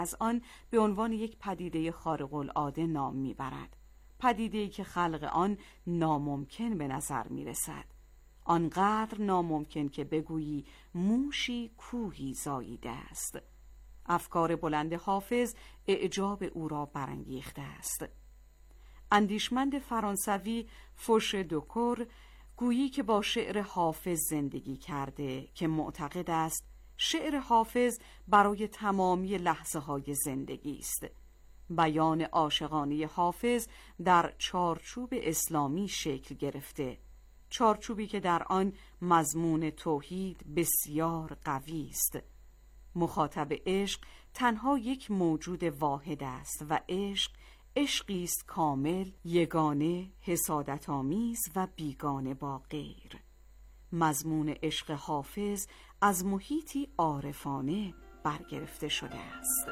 از آن به عنوان یک پدیده خارق العاده نام میبرد، پدیده‌ای که خلق آن ناممکن به نظر میرسد، آنقدر ناممکن که بگویی موشی کوهی زاییده است. افکار بلند حافظ اعجاب او را برانگیخته است. اندیشمند فرانسوی فوش دوکور گویی که با شعر حافظ زندگی کرده که معتقد است شعر حافظ برای تمامی لحظه های زندگی است. بیان عاشقانه حافظ در چارچوب اسلامی شکل گرفته، چارچوبی که در آن مضمون توحید بسیار قوی است. مخاطب عشق تنها یک موجود واحد است و عشقی است کامل، یگانه، حسادت‌آمیز و بیگانه با غیر. مضمون عشق حافظ از محیطی عارفانه برگرفته شده است.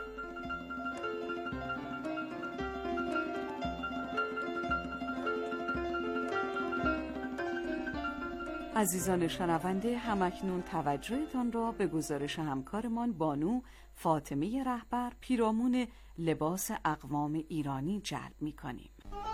عزیزان شنونده، همکنون توجهتان را به گزارش همکارمان بانو فاطمه رهبر پیرامون لباس اقوام ایرانی جلب می‌کنیم.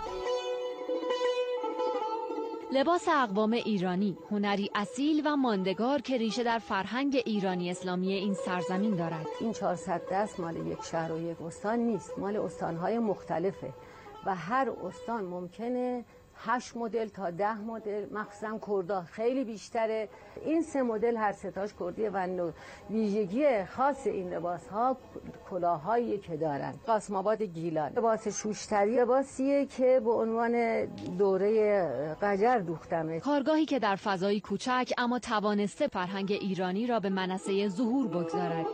لباس اقوام ایرانی هنری اصیل و ماندگار که ریشه در فرهنگ ایرانی اسلامی این سرزمین دارد. این 400 دست مال یک شهر و یک استان نیست، مال استان‌های مختلفه و هر استان ممکنه 8 مدل تا 10 مدل، مخصوصا کردا خیلی بیشتره. این 3 مدل هر ستاش کردیه و ویژگی خاص این لباس ها کلاهایی که دارن. قاسم آباد گیلان لباس شوشتری، لباسیه که به عنوان دوره قجر دوختمه. کارگاهی که در فضایی کوچک اما توانسته فرهنگ ایرانی را به منصه ظهور بگذارد.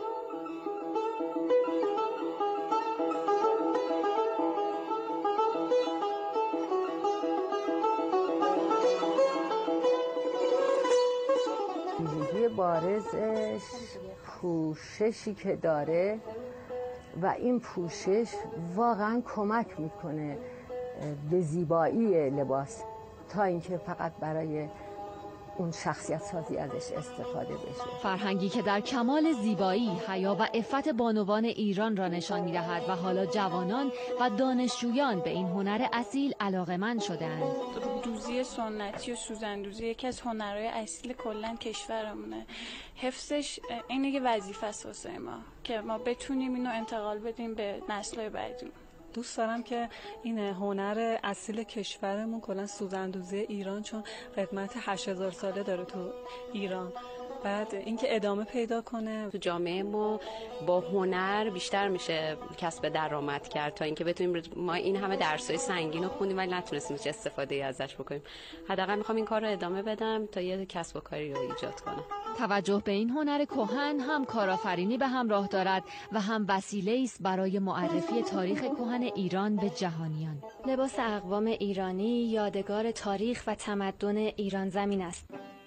بارزش پوششی که داره و این پوشش واقعا کمک میکنه به زیبایی لباس تا اینکه فقط برای اون شخصیت سازی ازش استفاده بشه. فرهنگی که در کمال زیبایی، حیا و عفت بانوان ایران را نشان می‌دهد و حالا جوانان و دانشجویان به این هنر اصیل علاقه‌مند شده‌اند. رودوزی سنتی و سوزندوزی یکی از هنرهای اصیل کلاً کشورمونه. حفظش اینه که وظیفه است واسه ما که ما بتونیم اینو انتقال بدیم به نسل‌های بعدی. دوست دارم که این هنر اصیل کشورمون کلا سوزندوزی ایران، چون قدمت 8000 ساله داره تو ایران، بعد اینکه ادامه پیدا کنه. تو جامعه ما با هنر بیشتر میشه کسب درآمد کرد تا اینکه بتونیم ما این همه درسای سنگین رو خوندیم ولی نتونستیم هیچ استفاده ازش بکنیم. حداقل میخوام این کار رو ادامه بدم تا یه کسب و کاری رو ایجاد کنم. توجه به این هنر کهن هم کارآفرینی به همراه دارد و هم وسیله است برای معرفی تاریخ کهن ایران به جهانیان. لباس اقوام ایرانی یادگار تاریخ و تمدن ایران زمین است.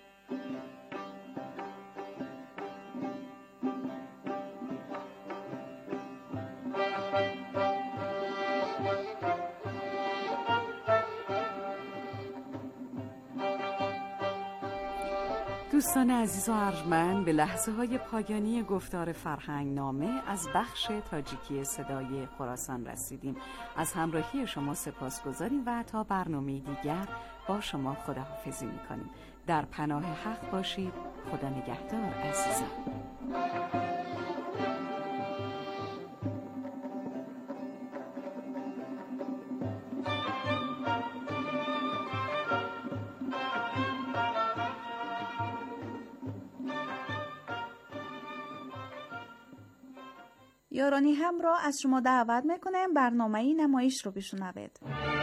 دوستان عزیز و ارجمند، به لحظه های پایانی گفتار فرهنگ نامه از بخش تاجیکی صدای خراسان رسیدیم. از همراهی شما سپاسگزاریم و تا برنامه دیگر با شما خداحافظی میکنیم. در پناه حق باشید. خدا نگهدار عزیزان. یارانی هم را از شما دعوت میکنم برنامه نمایش رو بشنوید.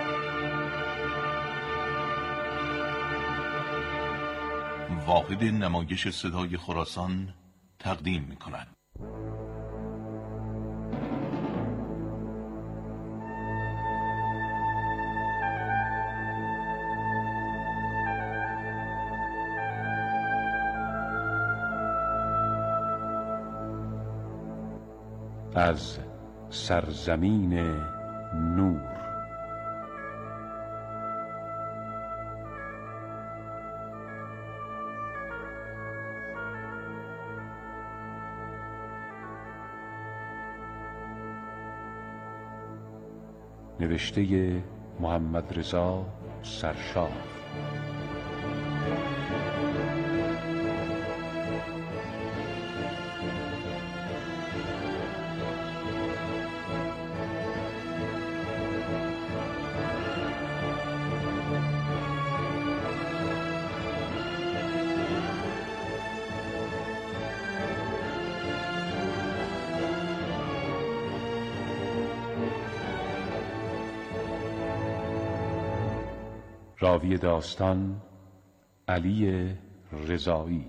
واحد نمایش صدای خراسان تقدیم میکند. از سرزمین نور. نوشته محمد رضا سرشار. راوی داستان علی رضایی.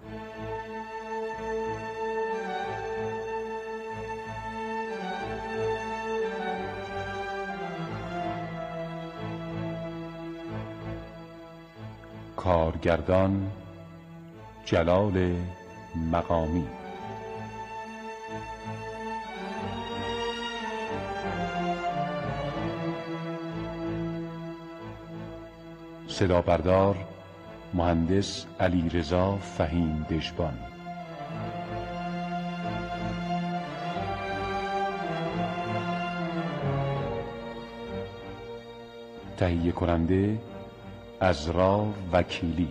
کارگردان جلال مقامی. صدا بردار مهندس علیرضا فهیم دژبان. تهیه کننده عزرا وکیلی.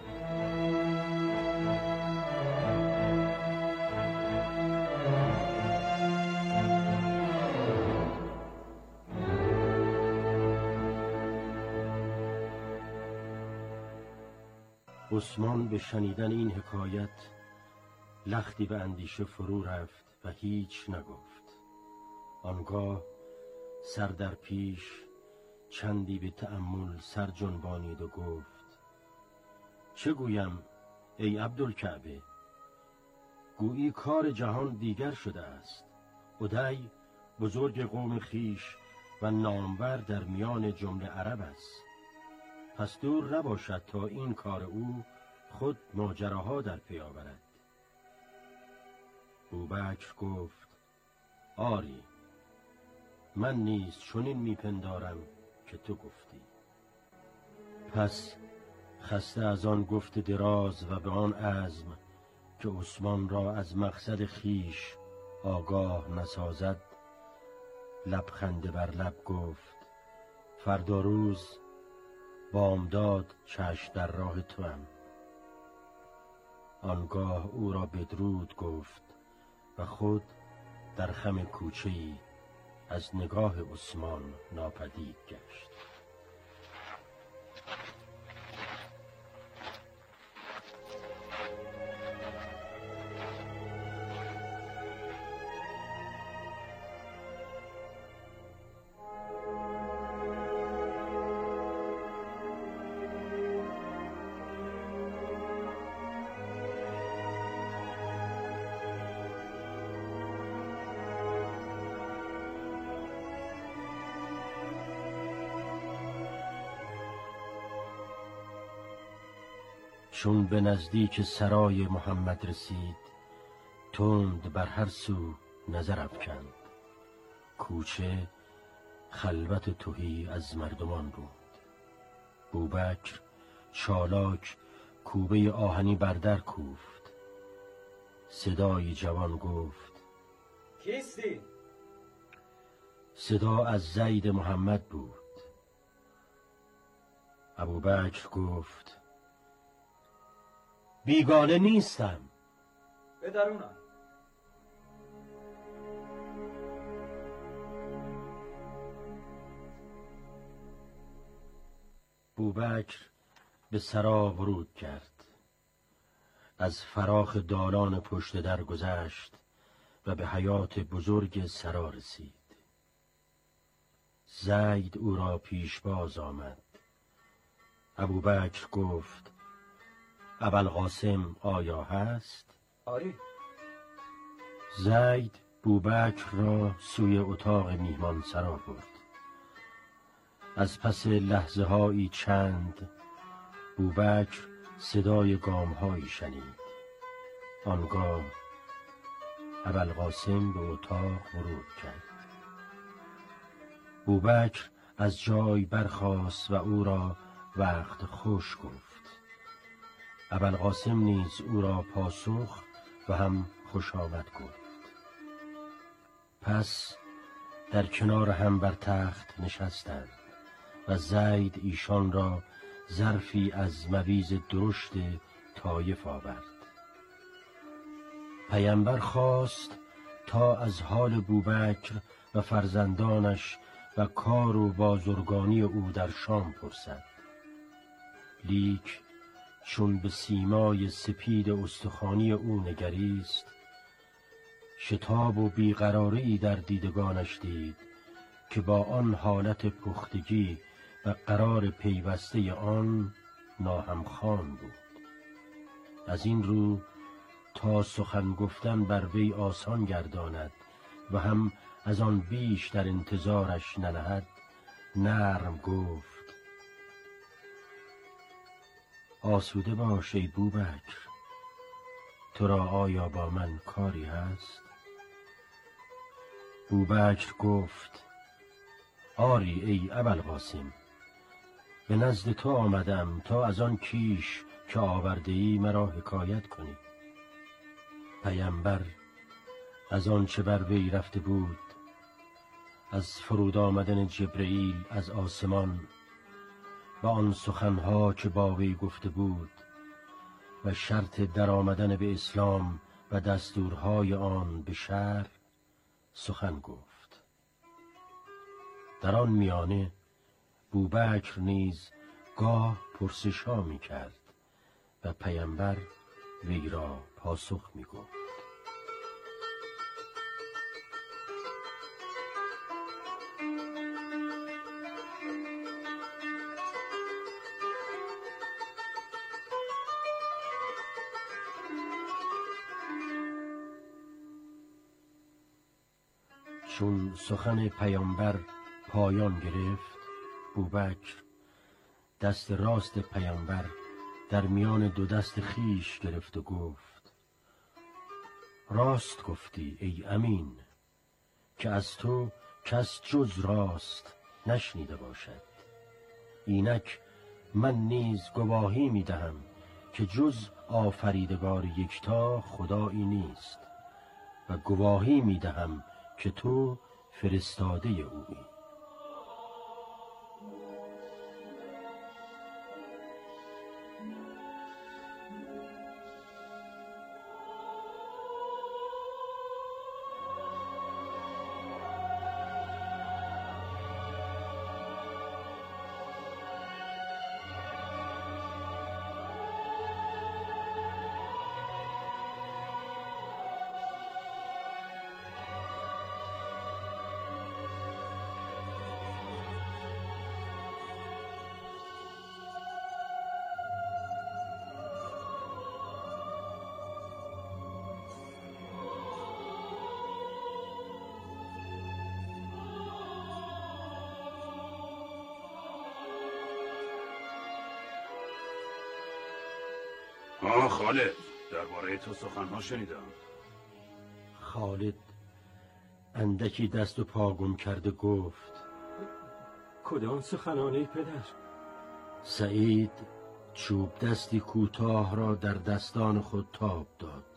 عثمان به شنیدن این حکایت لختی به اندیشه فرو رفت و هیچ نگفت. آنگاه سر در پیش چندی به تأمل سر جنبانید و گفت: چه گویم ای عبدالکعبه؟ گویی کار جهان دیگر شده است. عدی بزرگ قوم خیش و نامور در میان جمله عرب است. پس دور نباشد تا این کار او خود ماجراها در پی آورد. بوبکر گفت: آری، من نیز چنین میپندارم که تو گفتی. پس خسته از آن گفت دراز و به آن عزم که عثمان را از مقصد خیش آگاه نسازد، لبخنده بر لب گفت: فردا روز بامداد چشم در راه توام. آنگاه او را بدرود گفت و خود در خم کوچه‌ای از نگاه عثمان ناپدید گشت. چون به نزدیک سرای محمد رسید، تند بر هر سو نظر افکند. کوچه خلوت و تهی از مردمان بود. بوبکر چالاک کوبه آهنی بر در کوفت. صدای جوان گفت: کیستی؟ صدا از زید محمد بود. ابوبکر گفت: بیگانه نیستم. به درونم. بوبکر به سرا ورود کرد. از فراخ دالان پشت در گذشت و به حیاط بزرگ سرا رسید. زید او را پیش باز آمد. ابوبکر گفت: ابوالقاسم آیا هست؟ آری. زید بوبکر را سوی اتاق میهمان سرا برد. از پس لحظه هایی چند بوبکر صدای گام هایی شنید. آنگاه ابوالقاسم به اتاق ورود کرد. بوبکر از جای برخاست و او را وقت خوش گفت. ابوالقاسم نیز او را پاسخ و هم خوش آمد گفت. پس در کنار هم بر تخت نشستند و زید ایشان را ظرفی از مویز درشت طایف آورد. پیامبر خواست تا از حال بوبکر و فرزندانش و کار و بازرگانی او در شام پرسد. لیک چون به سیمای سپید استخوانی او نگریست، شتاب و بیقراری در دیدگانش دید که با آن حالت پختگی و قرار پیوسته آن ناهمخوان بود. از این رو تا سخن گفتن بر وی آسان گرداند و هم از آن بیش در انتظارش ننهد، نرم گفت: آسوده باش ای بوبکر، تو را آیا با من کاری هست؟ بوبکر گفت: آری ای ابوالقاسم، به نزد تو آمدم تا از آن کیش که آورده‌ای مرا حکایت کنی. پیامبر از آن چه بر وی رفته بود، از فرود آمدن جبرئیل از آسمان و آن سخنها که با وی گفته بود و شرط در آمدن به اسلام و دستورهای آن به شرع سخن گفت. در آن میانه بوبکر نیز گاه پرسش‌ها می‌کرد و پیامبر وی را پاسخ می‌گفت. چون سخن پیامبر پایان گرفت، بوبکر دست راست پیامبر در میان دو دست خیش گرفت و گفت: راست گفتی ای امین، که از تو کس جز راست نشنیده باشد. اینک من نیز گواهی می‌دهم که جز آفریدگار یکتا خدایی نیست و گواهی می‌دهم که تو فرستاده اویی. خالد، درباره تو سخنها شنیدم. خالد اندکی دست و پا گم کرده گفت: کدام سخنانی پدر؟ سعید چوب دستی کوتاه را در دستان خود تاب داد.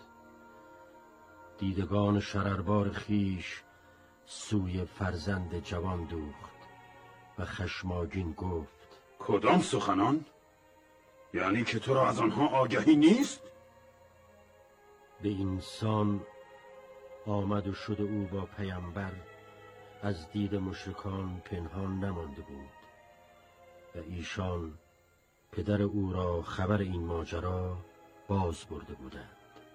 دیدگان شرربار خیش سوی فرزند جوان دوخت و خشماگین گفت: کدام سخنان؟ یعنی که تو را از آنها آگهی نیست؟ به اینسان آمد و شد او با پیامبر از دید مشرکان پنهان نمانده بود و ایشان پدر او را خبر این ماجرا باز برده بودند.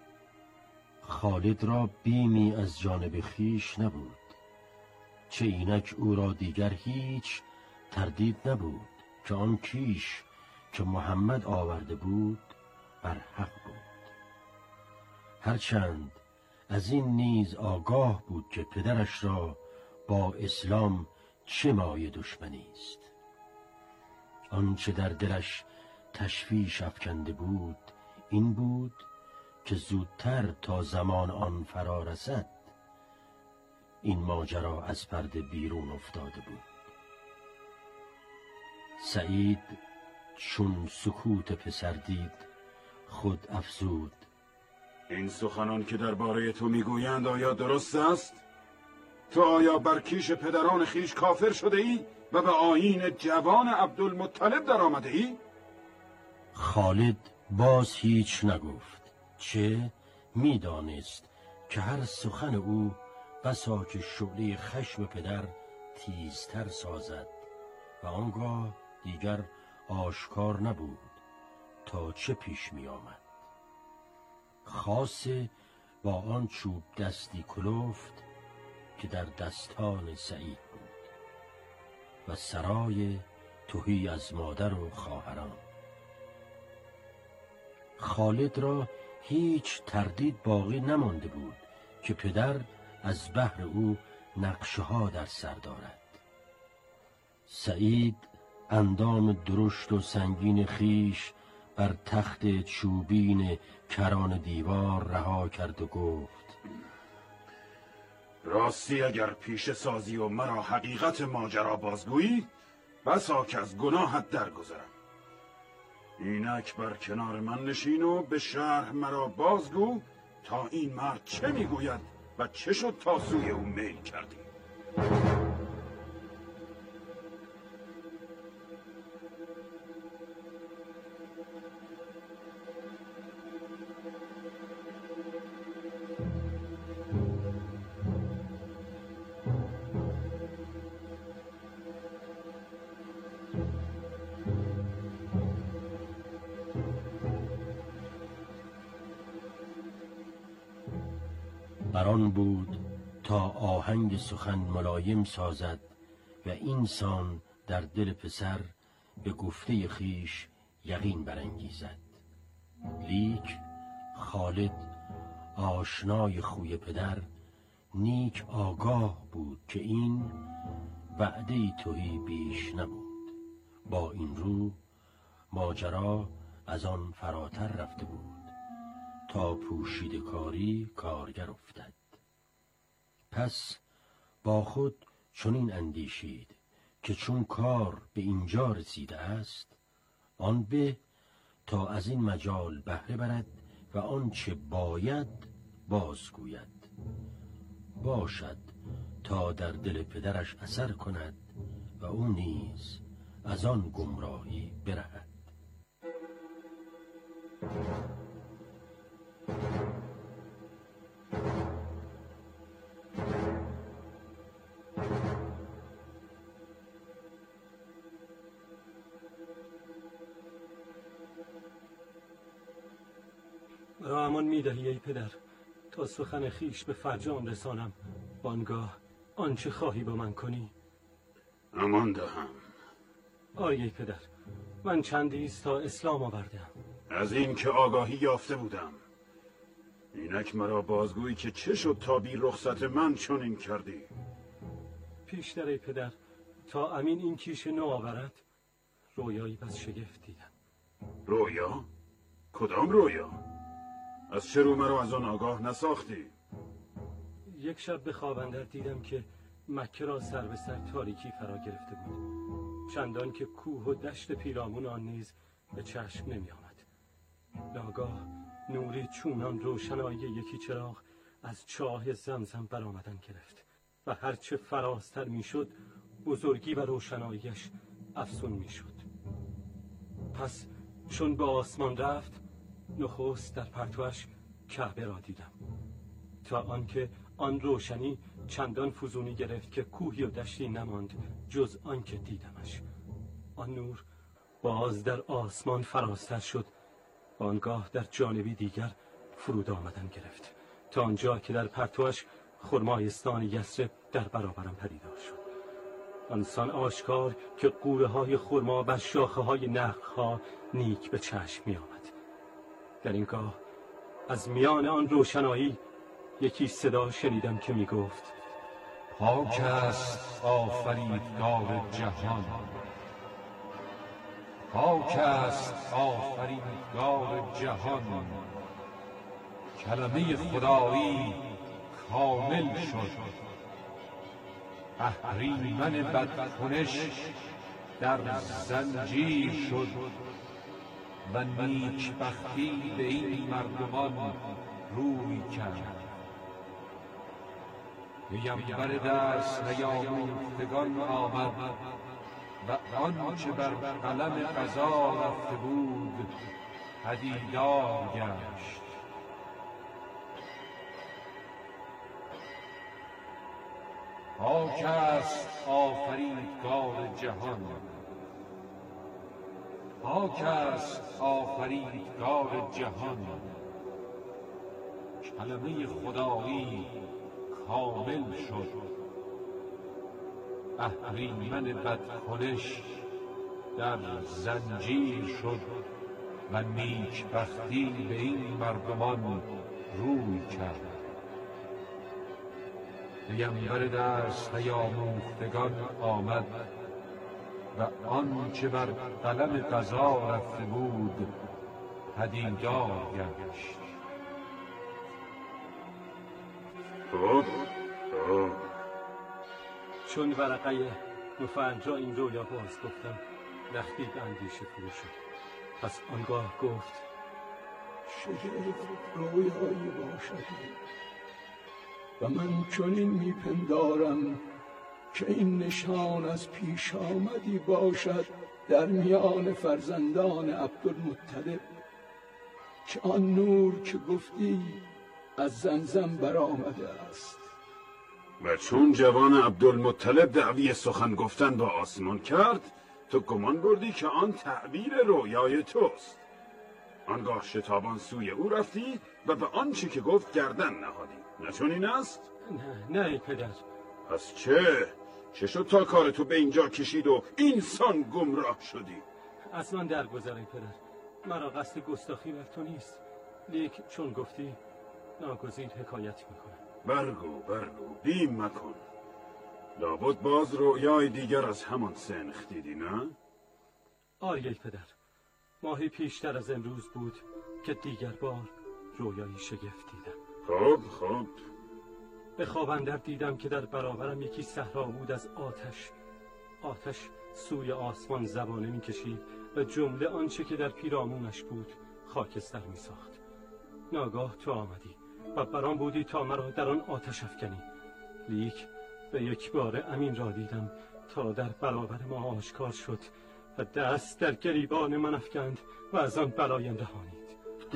خالد را بیمی از جانب خیش نبود، چه اینک او را دیگر هیچ تردید نبود که آن کیش که محمد آورده بود بر حق بود. هرچند از این نیز آگاه بود که پدرش را با اسلام چه مایه دشمنی است. آنچه در دلش تشویش افکنده بود این بود که زودتر تا زمان آن فرا رسد این ماجرا از پرده بیرون افتاده بود. سعید چون سکوت پسر دید خود افزود: این سخنان که درباره تو میگویند آیا درست است؟ تو آیا بر کیش پدران خیش کافر شده ای و به آیین جوان عبدالمطلب در آمده ای؟ خالد باز هیچ نگفت، چه میدانست که هر سخن او بسا که شعله خشم پدر تیزتر سازد و آنگاه دیگر آشکار نبود تا چه پیش می آمد. خاصه با آن چوب دستی کلفت که در دستان سعید بود و سرای تهی از مادر و خواهران. خالد را هیچ تردید باقی نمانده بود که پدر از بهر او نقشه ها در سر دارد. سعید اندام درشت و سنگین خیش بر تخت چوبین کران دیوار رها کرد و گفت: راستی اگر پیش سازی و مرا حقیقت ماجرا بازگویی، بسا که از گناهت درگذرم. اینک بر کنار من نشین و به شرح مرا بازگو تا این مرد چه میگوید و چه شد تا سوی او میل کردی. بران بود تا آهنگ سخن ملایم سازد و اینسان در دل پسر به گفته خیش یقین برانگیزد. لیک خالد آشنای خوی پدر نیک آگاه بود که این وعده تهی بیش نبود. با این رو ماجرا از آن فراتر رفته بود تا پوشیده کاری کارگر افتد. پس با خود چنین اندیشید که چون کار به اینجا رسیده است، آن به تا از این مجال بهره برد و آنچه باید بازگوید. باشد تا در دل پدرش اثر کند و او نیز از آن گمراهی برهد. مرا امان میدهی ای پدر تا سخن خیش به فرجام رسانم، وانگاه آنچه خواهی با من کنی. امان دهم. آی پدر، من چندیست تا اسلام آوردم. از این که آگاهی یافته بودم. اینک مرا بازگویی که چه شد تا بی رخصت من چنین کردی؟ پیشتر ای پدر، تا امین این کیش نو آورد رویایی بس شگفت دیدم. رویا؟ کدام رویا؟ از چه رو مرا از آن آگاه نساختی؟ یک شب به خواب اندر دیدم که مکه را سر به سر تاریکی فرا گرفته بود، چندان که کوه و دشت پیرامون آن نیز به چشم نمی آمد. ناگاه نوری چونان روشنایی یکی چراغ از چاه زمزم برآمدن گرفت و هرچه فرازتر می شد بزرگی و روشناییش افزون می شد. پس چون به آسمان رفت، نخست در پرتوش کعبه را دیدم، تا آنکه آن روشنی چندان فزونی گرفت که کوهی و دشتی نماند جز آنکه دیدمش. آن نور باز در آسمان فرازتر شد و آنگاه در جانبی دیگر فرود آمدن گرفت، تا آنجا که در پرتوش خرمایستان یثرب در برابرم پدیدار شد. آنسان آشکار که قوره های خرما بر شاخه های نخل‌ها نیک به چشم می آمد. در این گاه از میان آن روشنایی یکی صدا شنیدم که می گفت: پاک است آفریدگار جهان، پاک است آفریدگار جهان، کلمه خدایی کامل شد، اهریمن بدکنش در زنجیر شد و نیکبختی به این مردمان روی کرد. پیمبر دست نیاموختگان آمد و آنچه بر قلم قضا رفته بود پدیدار گشت. پاک است آفریدگار جهان، پاک است آفریدگار جهان، کلمه خدایی کامل شد. اهریمن بدکنش در زنجیر شد و نیکبختی به این مردمان روی کرد. پیمبر دست نیاموختگان آمد و آنچه بر قلم قضا رفته بود پدیدار گشت. چون ورقه نوفنجا این رویا باز گفتم لختی به اندیشه فرو شد. پس آنگاه گفت شگفت رویایی باشد و من چنین میپندارم که این نشان از پیش آمدی باشد در میان فرزندان عبدالمطلب که آن نور که گفتی از زمزم برآمده است. و چون جوان عبدالمطلب دعوی سخن گفتن با آسمان کرد، تو گمان بردی که آن تعبیر رویای توست. آنگاه شتابان سوی او رفتی و به آنچه که گفت گردن نهادی. نه چون این است؟ نه ای پدر. پس چه شد تا کار تو به اینجا کشید و اینسان گمراه شدی؟ از من درگذر ای پدر. مرا قصد گستاخی بر تو نیست، لیک چون گفتی ناگزیر حکایت میکنم. برگو بیم مکن. لابد باز رویای دیگر از همان سنخ دیدی نه؟ آری ای پدر، ماهی پیشتر از امروز بود که دیگر بار رویایی شگفت دیدم. خب به خواب اندر دیدم که در برابرم یکی صحرا بود از آتش سوی آسمان زبانه میکشید و جمله آنچه که در پیرامونش بود خاکستر میساخت. ناگاه تو آمدی و برام بودی تا مرا در آن آتش افکنی، لیک به یک بار امین را دیدم تا در برابر ما آشکار شد و دست در گریبان من افکند و از آن بلایم رهانید.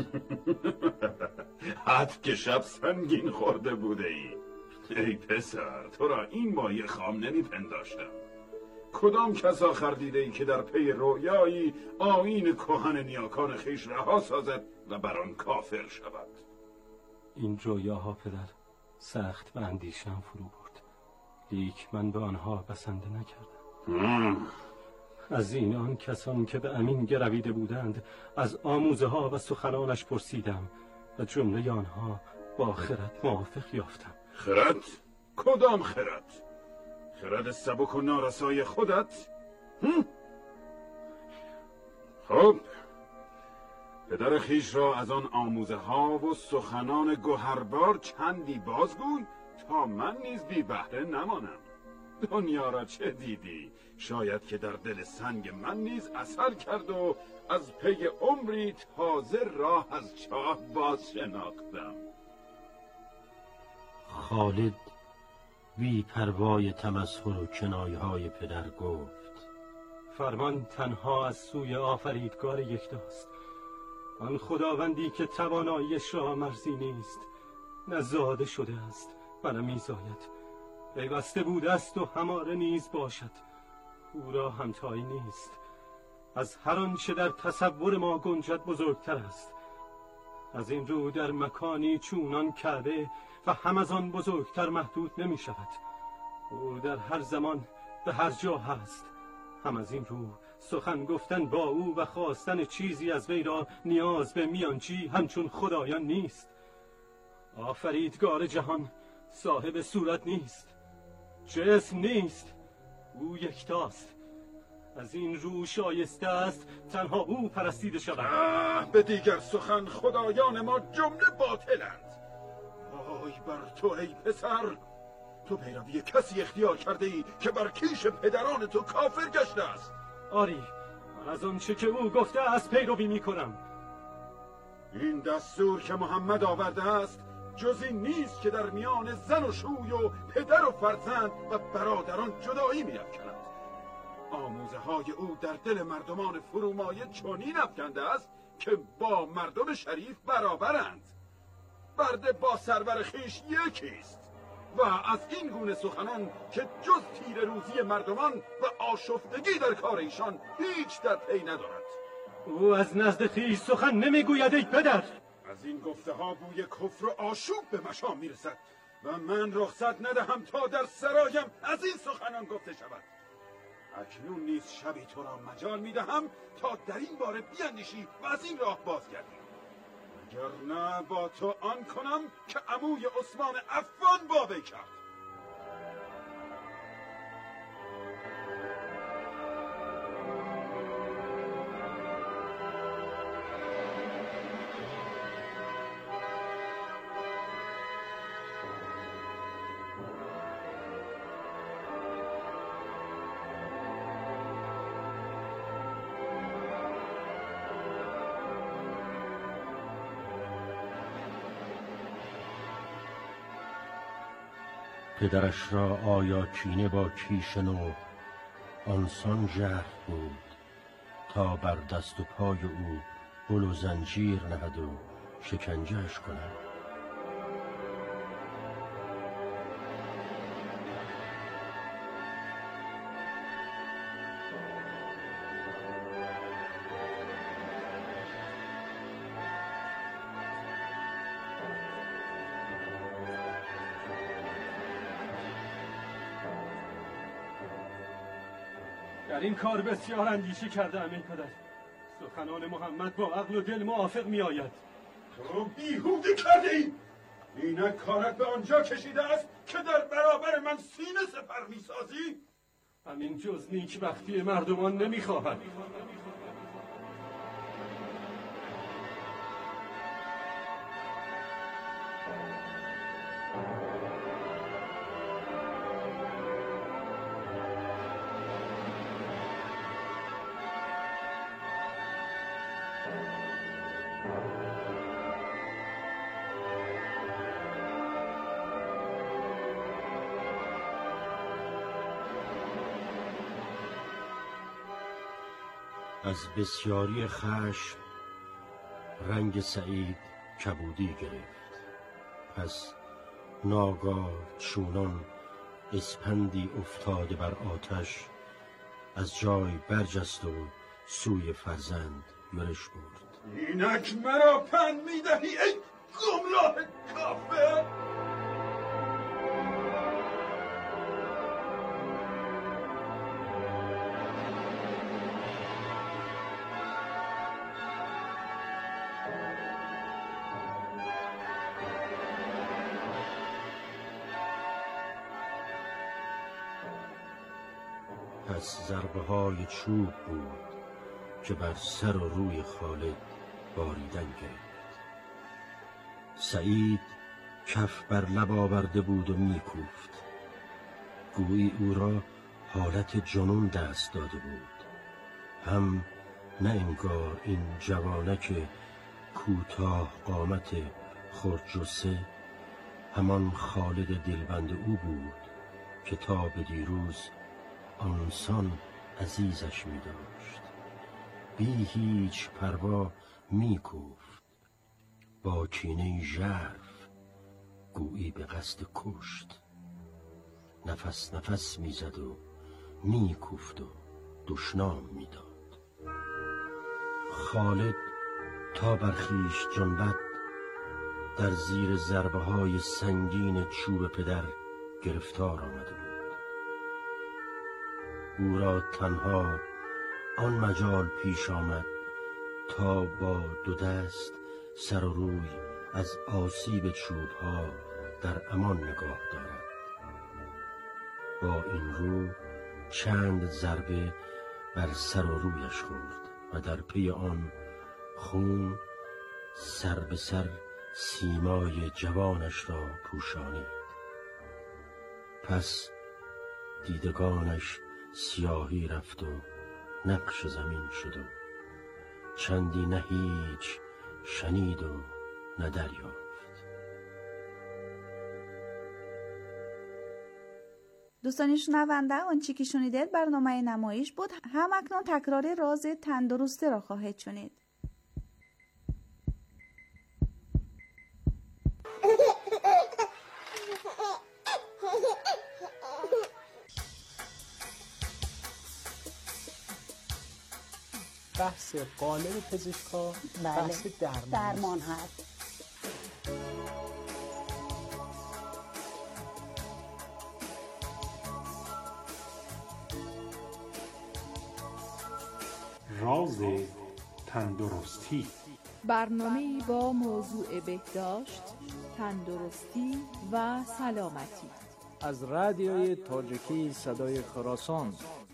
حد که شب سنگین خورده بوده ای پسر، تو را این مایه خام نمیپنداشتم. کدام کس آخر دیده ای که در پی رویایی آیین کهن نیاکان خویش رها سازد و بر آن کافر شود؟ این رویاها پدر سخت به اندیشه‌ام فرو برد، لیک من به آنها بسنده نکردم. از این آن کسان که به امین گرویده بودند از آموزه ها و سخنانش پرسیدم و جمله آنها با خرد موافق یافتم. خرد؟ کدام خرد؟ خرد سبک و نارسای خودت؟ خب پدر خیش را از آن آموزه ها و سخنان گوهربار چندی بازگوی تا من نیز بی بهره نمانم. دنیا را چه دیدی؟ شاید که در دل سنگ من نیز اثر کرد و از پی عمری تازه راه از چاه باز شناختم. خالد بی پروای تمسخر و کنایه های پدر گفت فرمان تنها از سوی آفریدگار یکتاست، آن خداوندی که تواناییش را مرزی نیست، نه زاده شده است و نه میزاید، پیوسته بوده است و هماره نیز باشد، او را همتایی نیست، از هر آنچه در تصور ما گنجد بزرگتر است. از این رو در مکانی چونان کعبه و هم از آن بزرگتر محدود نمی شود. او در هر زمان به هر جا هست. هم از این رو سخن گفتن با او و خواستن چیزی از وی را نیاز به میانجی همچون خدایان نیست. آفریدگار جهان صاحب صورت نیست، جسم نیست، او یکتاست. از این رو شایسته است تنها او پرستیده شود. به دیگر سخن خدایان ما جمله باطلند. وای بر تو ای پسر، تو پیروی کسی اختیار کرده ای که بر کیش پدران تو کافر گشته است. آری، من از آن چه که او گفته است پیروی می کنم. این دستور که محمد آورده است جز این نیست که در میان زن و شوی و پدر و فرزند و برادران جدایی می‌افکند. آموزه های او در دل مردمان فرومایه چنین افکنده است که با مردم شریف برابرند. برده با سرور خیش یکیست و از این گونه سخنان که جز تیر روزی مردمان و آشفتگی در کار ایشان هیچ در پی ندارد. او از نزد خیش سخن نمیگوید ای پدر. از این گفته ها بوی کفر و آشوب به مشام میرسد و من رخصت ندهم تا در سرایم از این سخنان گفته شود. اکنون نیز شبی تو را مجال میدهم تا در این باره بیاندیشی و از این راه بازگردی، اگر نه با تو آن کنم که عموی عثمان عفان با وی کرد. پدرش را آیا کینه با کیش نو آنسان ژرف بود تا بر دست و پای او گل و زنجیر نهد و شکنجهش کند؟ در این کار بسیار اندیشه کرده ام ای پدر. سخنان محمد با عقل و دل موافق می آید. تو بیهوده کرده ای. اینک کارت به آنجا کشیده است که در برابر من سینه سپر می سازی؟ همین جز نیک بختی مردمان نمی خواهد. از بسیاری خشم رنگ سعید کبودی گرفت. پس ناگاه چونان اسپندی افتاده بر آتش از جای برجست و سوی فرزند یورش برد. اینک مرا پند میدهی ای گمراه کافر؟ پس ضربه های چوب بود که بر سر و روی خالد باریدن گرفت. سعید کف بر لب آورده بود و میکوفت. گویی او را حالت جنون دست داده بود. هم نه انگار این جوانک کوتاه قامت خردجثه همان خالد دلبند او بود که تا به دیروز آنسان عزیزش می داشت. بی هیچ پروا می کوفت با کینه ژرف، گویی به قصد کشت. نفس نفس می زد و می کوفت و دشنام می داد. خالد تا برخیش جنبد در زیر ضربه های سنگین چوب پدر گرفتار آمده بود. او را تنها آن مجال پیش آمد تا با دو دست سر و روی از آسیب چوبها در امان نگاه دارد. با این رو چند ضربه بر سر و رویش خورد و در پی آن خون سر به سر سیمای جوانش را پوشانید. پس دیدگانش سیاهی رفت و نقش زمین شد و چندی نه هیچ شنید و نه دریافت. دوستان شنونده، آنچه که شنیدید برنامه نمایش بود. هم اکنون تکرار راز تندرستی را خواهید شنید. بحث قالب پزشکا بحث درمان هست. راز تندرستی، برنامه‌ای با موضوع بهداشت، تندرستی و سلامتی از رادیوی تاجیکی صدای خراسان.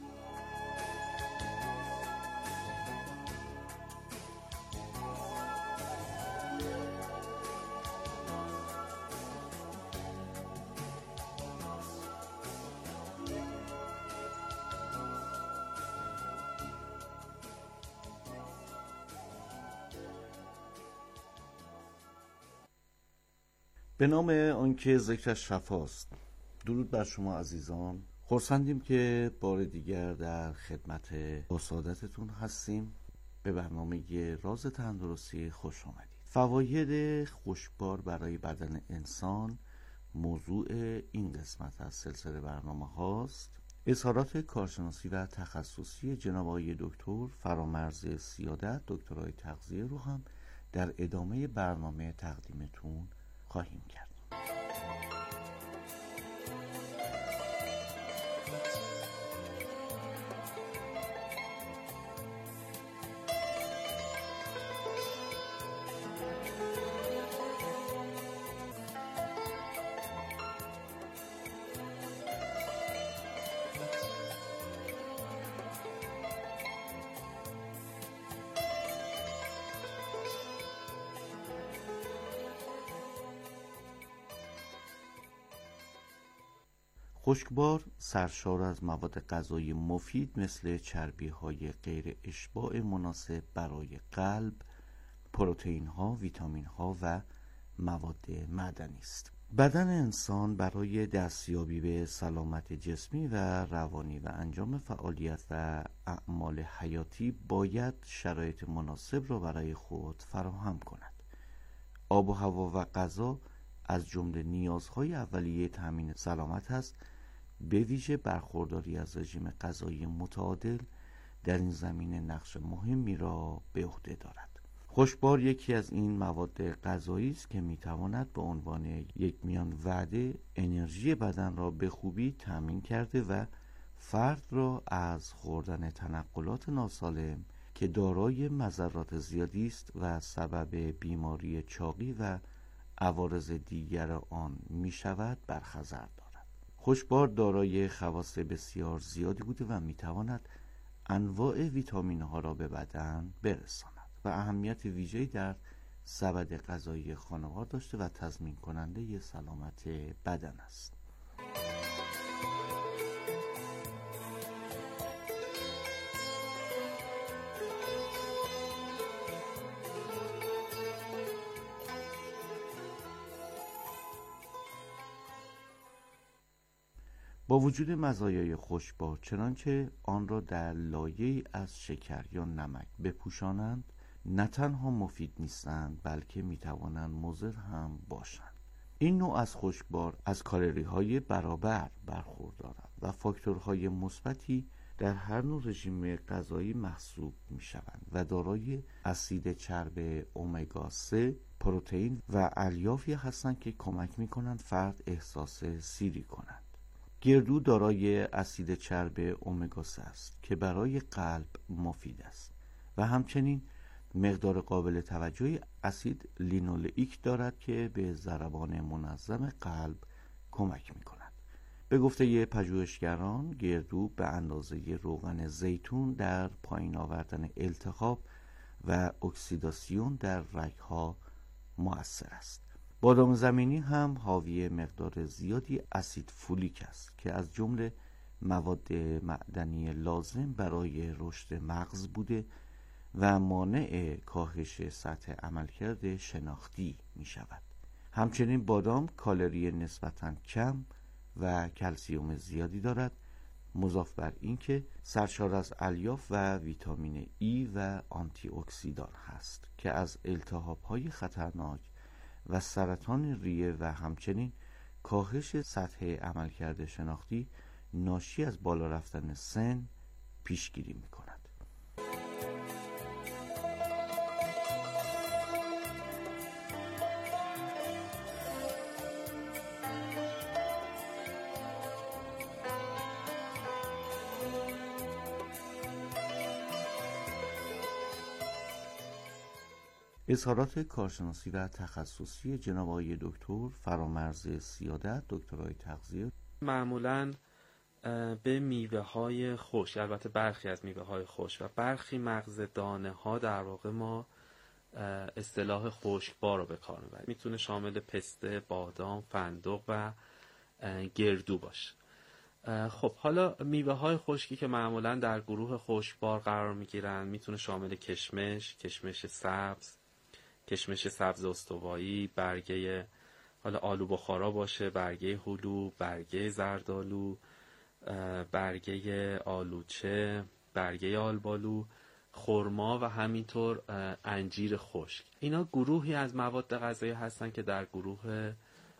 به نام آنکه ذکرش شفاست. درود بر شما عزیزان. خرسندیم که بار دیگر در خدمت با سعادتتون هستیم. به برنامه راز تندرستی خوش آمدید. فواید خشکبار برای بدن انسان موضوع این قسمت از سلسله برنامه هاست. اظهارات کارشناسی و تخصصی جناب آقای دکتر فرامرز سیادت، دکترای تغذیه رو هم در ادامه برنامه تقدیمتون خواهیم کرد. خشکبار سرشار از مواد غذایی مفید مثل چربی‌های غیر اشباع مناسب برای قلب، پروتئین‌ها، ویتامین‌ها و مواد معدنی است. بدن انسان برای دستیابی به سلامت جسمی و روانی و انجام فعالیت و اعمال حیاتی باید شرایط مناسب را برای خود فراهم کند. آب و هوا و غذا از جمله نیازهای اولیه تامین سلامت است. به ویژه برخورداری از رژیم غذایی متعادل در این زمینه نقش مهمی را به عهده دارد. خشکبار یکی از این مواد غذایی است که میتواند به عنوان یک میان وعده انرژی بدن را به خوبی تامین کرده و فرد را از خوردن تنقلات ناسالم که دارای مضرات زیادی است و سبب بیماری چاقی و عوارض دیگر آن می شود برحذر دارد. خشکبار دارای خواص بسیار زیادی بوده و می تواند انواع ویتامین ها را به بدن برساند و اهمیت ویژه‌ای در سبد غذایی خانوار داشته و تضمین کننده سلامت بدن است. با وجود مزایای خشکبار چنانچه آن را در لایه‌ای از شکر یا نمک بپوشانند نه تنها مفید نیستند بلکه میتوانند مضر هم باشند. این نوع از خشکبار از کالری‌های برابر برخوردارند و فاکتورهای مثبتی در هر نوع رژیم غذایی محسوب میشوند و دارای اسید چرب امگا 3، پروتئین و الیافی هستند که کمک میکنند فرد احساس سیری کنند. گردو دارای اسید چرب امگا 3 است که برای قلب مفید است و همچنین مقدار قابل توجهی اسید لینولئیک دارد که به ضربان منظم قلب کمک می کند. به گفته پژوهشگران گردو به اندازه روغن زیتون در پایین آوردن التهاب و اکسیداسیون در رگ‌ها مؤثر است. بادام زمینی هم حاوی مقدار زیادی اسید فولیک است که از جمله مواد معدنی لازم برای رشد مغز بوده و مانع کاهش سطح عملکرد شناختی می شود. همچنین بادام کالری نسبتاً کم و کلسیم زیادی دارد، مضاف بر این که سرشار از الیاف و ویتامین ای و آنتی اکسیدان هست که از التهاب‌های خطرناک و سرطان ریه و همچنین کاهش سطح عملکرد شناختی ناشی از بالا رفتن سن پیشگیری می‌کند. اظهارات کارشناسی و تخصصی جناب آقای دکتر فرامرز سیادت، دکترای تغذیه. معمولاً به میوه های خشک، البته برخی از میوه های خشک و برخی مغز دانه ها در واقع ما اصطلاح خشکبار رو به کار میبریم. میتونه شامل پسته، بادام، فندق و گردو باشه. خب حالا میوه های خشکی که معمولاً در گروه خشکبار قرار میگیرن میتونه شامل کشمش سبز، کشمش سبز استوایی، برگه حالا آلو بخارا باشه، برگه هلو، برگه زردآلو، برگه آلوچه، برگه آلبالو، خرما و همینطور انجیر خشک. اینا گروهی از مواد غذایی هستن که در گروه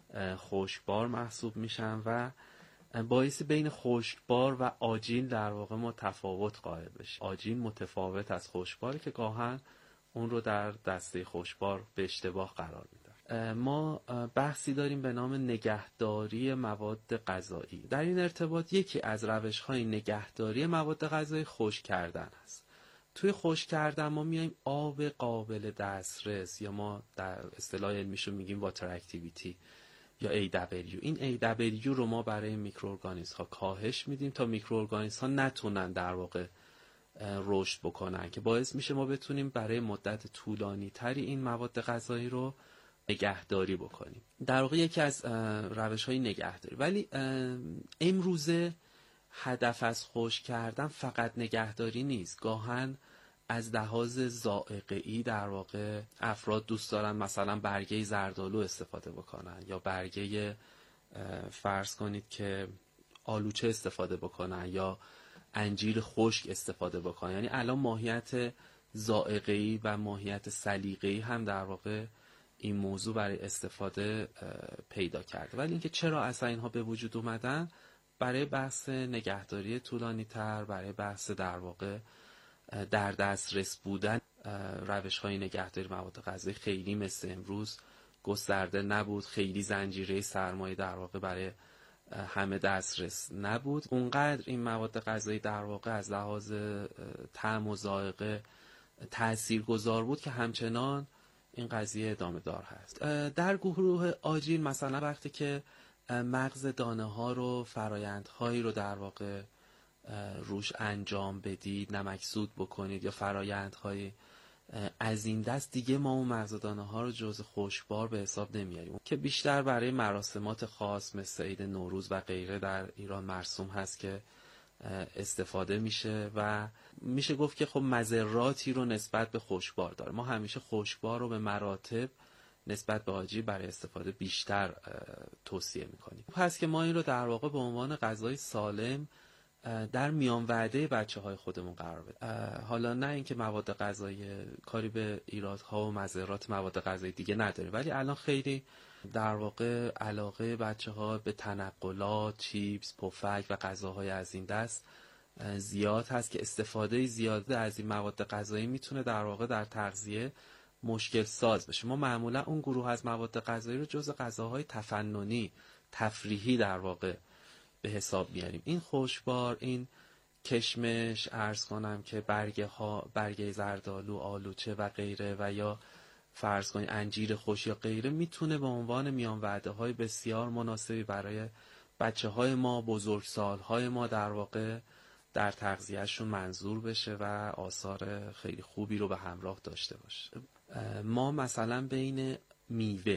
خشکبار محسوب میشن و باعث بین خشکبار و آجیل در واقع ما تفاوت قائل بشیم. آجیل متفاوت از خشکباره که گاهن اون رو در دسته خشکبار به اشتباه قرار میدن. ما بحثی داریم به نام نگهداری مواد غذایی. در این ارتباط یکی از روش‌های نگهداری مواد غذایی خشک کردن است. توی خشک کردن ما میایم آب قابل دسترس یا ما در اصطلاح علمیشو میگیم واتر اکتیویتی یا AW. این AW رو ما برای میکروارگانیسم ها کاهش میدیم تا میکروارگانیسم ها نتونن در واقع رشد بکنن که باعث میشه ما بتونیم برای مدت طولانی تری این مواد غذایی رو نگهداری بکنیم. در واقع یکی از روش های نگهداری. ولی امروزه هدف از خشک کردن فقط نگهداری نیست. گاهن از لحاظ ذائقه‌ای در واقع افراد دوست دارن مثلا برگه زردآلو استفاده بکنن یا برگه فرض کنید که آلوچه استفاده بکنن یا انجیر خشک استفاده بکنن. یعنی الان ماهیت ذائقه‌ای و ماهیت سلیقه‌ای هم در واقع این موضوع برای استفاده پیدا کرده. ولی اینکه چرا اصلا اینها به وجود اومدن؟ برای بحث نگهداری طولانی تر، برای بحث در واقع در دسترس بودن. روش های نگهداری مواد غذایی خیلی مثل امروز گسترده نبود، خیلی زنجیره سرمایه در واقع برای همه دسترس نبود. اونقدر این مواد غذایی در واقع از لحاظ طعم و ذائقه تاثیرگذار بود که همچنان این قضیه ادامه دار هست. در گروه آجیل مثلا وقتی که مغز دانه ها رو فرایندهایی رو در واقع روش انجام بدید، نمکسود بکنید یا فرایندهای از این دست، دیگه ما اون مغز دانه ها رو جزء خشکبار به حساب نمیاریم که بیشتر برای مراسمات خاص مثل عید نوروز و غیره در ایران مرسوم هست که استفاده میشه و میشه گفت که خب مضراتی رو نسبت به خشکبار داره. ما همیشه خشکبار رو به مراتب نسبت به آجیل برای استفاده بیشتر توصیه میکنیم. پس که ما این رو در واقع به عنوان غذای سالم در میان وعده بچه‌های خودمون قرار بدیم. حالا نه اینکه مواد غذایی کاری به ایرادها و مضرات مواد غذایی دیگه نداره، ولی الان خیلی در واقع علاقه بچه‌ها به تنقلات، چیپس، پفک و غذاهای از این دست زیاد هست که استفاده زیاده از این مواد غذایی میتونه در واقع در تغذیه مشکل ساز بشه. ما معمولا اون گروه از مواد غذایی رو جزء غذاهای تفننی، تفریحی در واقع به حساب میاریم. این خشکبار، این کشمش، عرض کنم که برگه زردآلو، آلوچه و غیره و یا فرض کنید انجیر خشک یا غیره میتونه به عنوان میان وعده های بسیار مناسبی برای بچه های ما، بزرگسال های ما در واقع در تغذیهشون منظور بشه و آثار خیلی خوبی رو به همراه داشته باشه. ما مثلا بین میوه،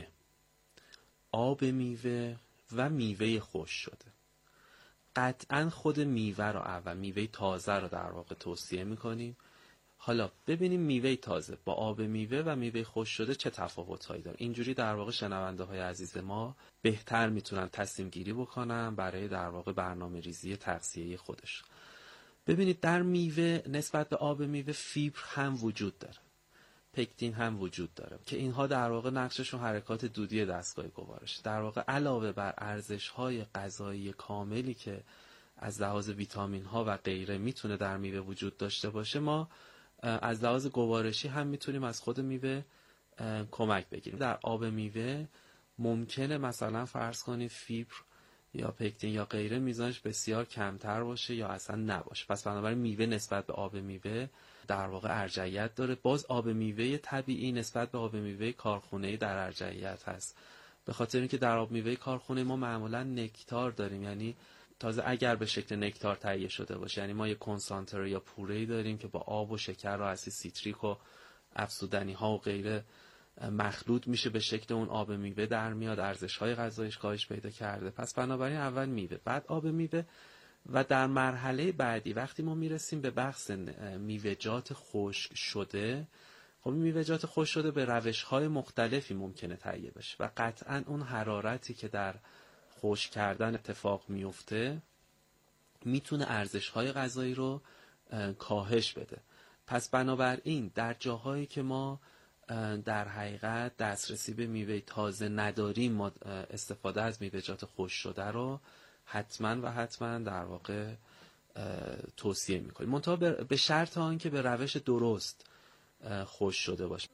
آب میوه و میوه خشک شده قطعا خود میوه رو اول، میوه تازه رو در واقع توصیه میکنیم. حالا ببینیم میوه تازه با آب میوه و میوه خشک شده چه تفاوت‌هایی داره. اینجوری در واقع شنونده‌های عزیز ما بهتر میتونن تصمیم گیری بکنن برای در واقع برنامه‌ریزی تغذیه خودش. ببینید در میوه نسبت به آب میوه فیبر هم وجود داره، پکتین هم وجود داره که اینها در واقع نقششون حرکات دودی دستگاه گوارش. در واقع علاوه بر ارزش‌های غذایی کاملی که از لحاظ ویتامین‌ها و غیره میتونه در میوه وجود داشته باشه، ما از لحاظ گوارشی هم میتونیم از خود میوه کمک بگیریم. در آب میوه ممکنه مثلا فرض کنید فیبر یا پکتین یا غیره میزانش بسیار کمتر باشه یا اصلا نباشه. پس بنابراین میوه نسبت به آب میوه در واقع ارجحیت داره. باز آب میوه طبیعی نسبت به آب میوه کارخونه‌ای در ارجحیت هست، به خاطر اینکه در آب میوه کارخونه ما معمولا نکتار داریم، یعنی تازه اگر به شکل نکتار تهیه شده باشه، یعنی ما یک کنسانتره یا پوره‌ای داریم که با آب و شکر و اسید سیتریک و افزودنی‌ها و غیره مخلوط میشه به شکل اون آب میوه در میاد، ارزش‌های غذاییش کاهش پیدا کرده. پس بنابراین اول میوه، بعد آب میوه و در مرحله بعدی وقتی ما میرسیم به بحث میوه‌جات خشک شده، خب میوه‌جات خشک شده به روش‌های مختلفی ممکنه تهیه بشه و قطعاً اون حرارتی که در خشک کردن اتفاق میفته میتونه ارزش‌های غذایی رو کاهش بده. پس بنابراین در جاهایی که ما در حقیقت دسترسی به میوه تازه نداریم، ما استفاده از میوه‌جات خشک شده رو حتما و حتما در واقع توصیه میکنیم، منتها به شرط آنکه به روش درست خشک شده باشه.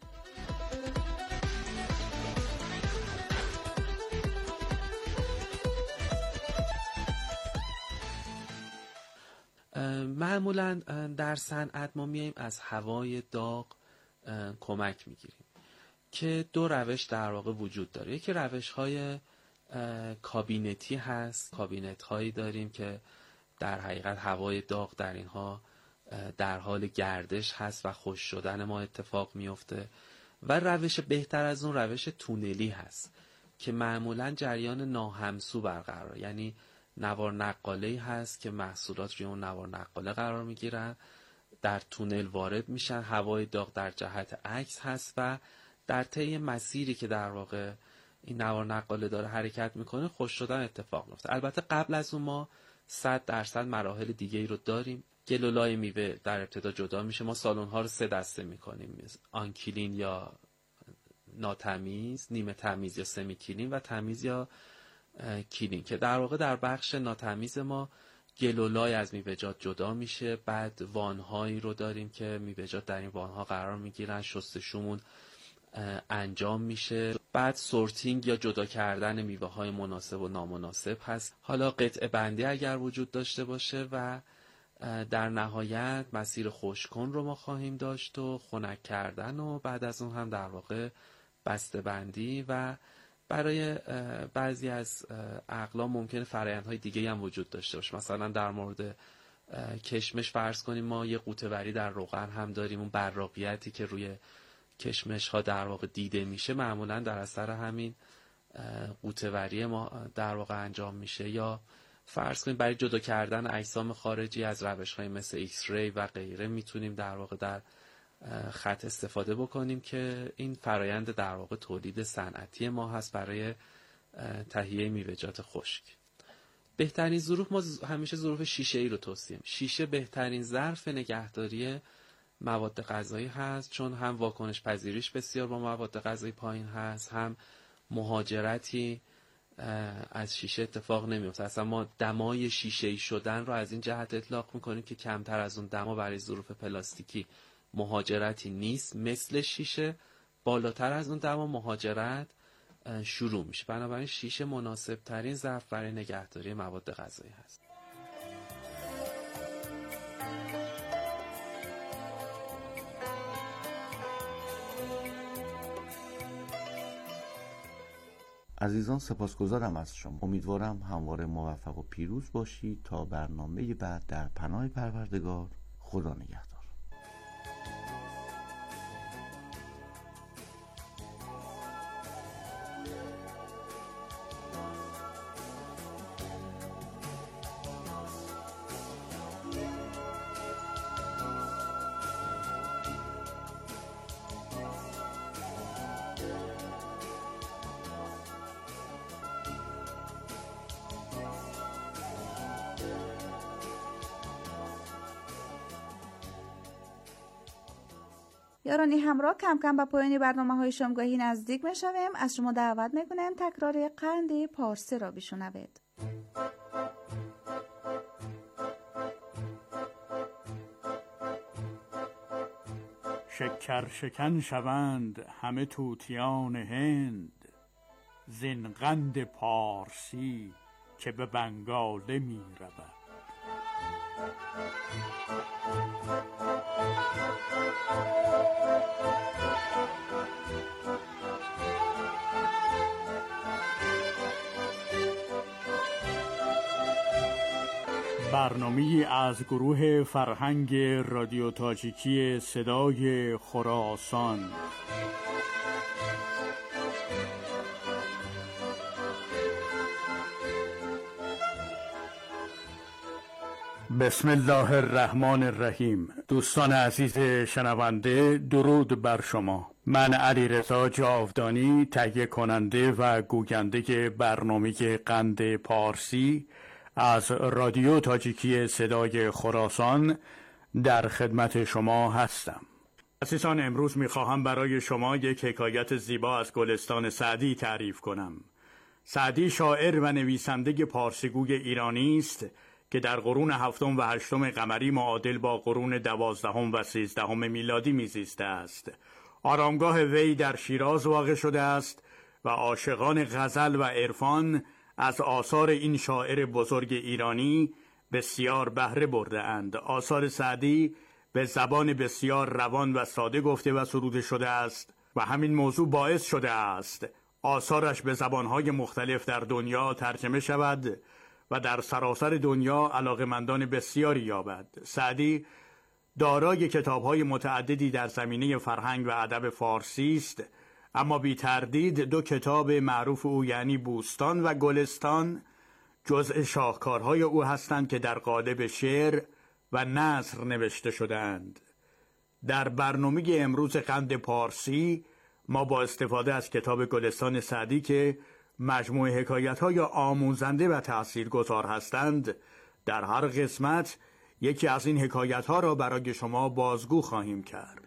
معمولا در صنعت ما میایم از هوای داغ کمک میگیریم که دو روش در واقع وجود داره. یکی روش های کابینتی هست، کابینت هایی داریم که در حقیقت هوای داغ در اینها در حال گردش هست و خشک شدن ما اتفاق میفته. و روش بهتر از اون روش تونلی هست که معمولا جریان ناهمسو برقرار، یعنی نوار نقاله‌ای هست که محصولات روی اون نوار نقاله قرار میگیرن، در تونل وارد میشن، هوای داغ در جهت عکس هست و در طی مسیری که در واقع این نوار نقاله داره حرکت میکنه خشک شدن اتفاق میفته. البته قبل از اون ما 100% مراحل دیگه ای رو داریم. گلولای میوه در ابتدا جدا میشه، ما سالن ها رو 3 دسته میکنیم: آنکیلین یا ناتمیز، نیمه تمیز یا سمی کلین و تمیز یا کلین، که در واقع در بخش ناتمیز ما گلولای از میوه‌جات جدا میشه، بعد وانهایی رو داریم که میوه‌جات در این وانها قرار میگیرن، شستشومون انجام میشه، بعد سورتینگ یا جدا کردن میوه های مناسب و نامناسب هست، حالا قطعه بندی اگر وجود داشته باشه و در نهایت مسیر خشک‌کن رو ما خواهیم داشت و خنک کردن و بعد از اون هم در واقع بسته بندی. و برای بعضی از اقلام ممکنه فرآیندهای دیگه هم وجود داشته باشه. مثلا در مورد کشمش فرض کنیم ما یه قوطه‌وری در روغن هم داریم، اون براقیتی که روی کشمش ها در واقع دیده میشه معمولا در اثر همین قوطه‌وری ما در واقع انجام میشه. یا فرض کنیم برای جدا کردن اجسام خارجی از روش‌های مثل ایکس ری و غیره میتونیم در واقع در خط استفاده بکنیم که این فرایند در واقع تولید صنعتی ما هست برای تهیه میوه‌جات خشک. بهترین ظروف ما همیشه ظروف شیشه‌ای رو توصیه می‌کنیم. شیشه بهترین ظرف نگهداری مواد غذایی هست، چون هم واکنش پذیریش بسیار با مواد غذایی پایین هست، هم مهاجرتی از شیشه اتفاق نمیفته. اصلا ما دمای شیشه‌ای شدن رو از این جهت اطلاق میکنیم که کمتر از اون دما برای ظروف پلاستیکی مهاجرتی نیست مثل شیشه، بالاتر از اون دما مهاجرت شروع میشه. بنابراین شیشه مناسب ترین ظرف برای نگهداری مواد غذایی هست. عزیزان سپاسگزارم از شما. امیدوارم همواره موفق و پیروز باشید. تا برنامه بعد در پناه پروردگار. خدا نگهدار. یارانی همراه کم کم به پایان برنامه‌های شامگاهی نزدیک می‌شویم. از شما دعوت می‌کنیم تکرار قند پارسی را بشنوید. شکر شکن شوند همه طوطیان هند، زین قند پارسی که به بنگاله می رود. برنامه‌ای از گروه فرهنگ رادیو تاجیکی صدای خراسان. بسم الله الرحمن الرحیم. دوستان عزیز شنونده، درود بر شما. من علیرضا جاودانی، تهیه کننده و گوینده برنامه قند پارسی از رادیو تاجیکی صدای خراسان در خدمت شما هستم. عزیزان، امروز میخواهم برای شما یک حکایت زیبا از گلستان سعدی تعریف کنم. سعدی شاعر و نویسنده پارسیگوی ایرانی است که در قرون 7 و 8 قمری معادل با قرون 12 و 13 میلادی میزیسته است. آرامگاه وی در شیراز واقع شده است و عاشقان غزل و عرفان از آثار این شاعر بزرگ ایرانی بسیار بهره برده اند. آثار سعدی به زبان بسیار روان و ساده گفته و سروده شده است و همین موضوع باعث شده است آثارش به زبانهای مختلف در دنیا ترجمه شود و در سراسر دنیا علاقمندان بسیاری یابد. سعدی دارای کتاب‌های متعددی در زمینه فرهنگ و ادب فارسی است، اما بی تردید 2 کتاب معروف او یعنی بوستان و گلستان جزء شاهکارهای او هستند که در قالب شعر و نثر نوشته شده‌اند. در برنامه امروز قند پارسی ما با استفاده از کتاب گلستان سعدی که مجموعه حکایت‌های آموزنده و تأثیرگذار هستند، در هر قسمت یکی از این حکایت‌ها را برای شما بازگو خواهیم کرد.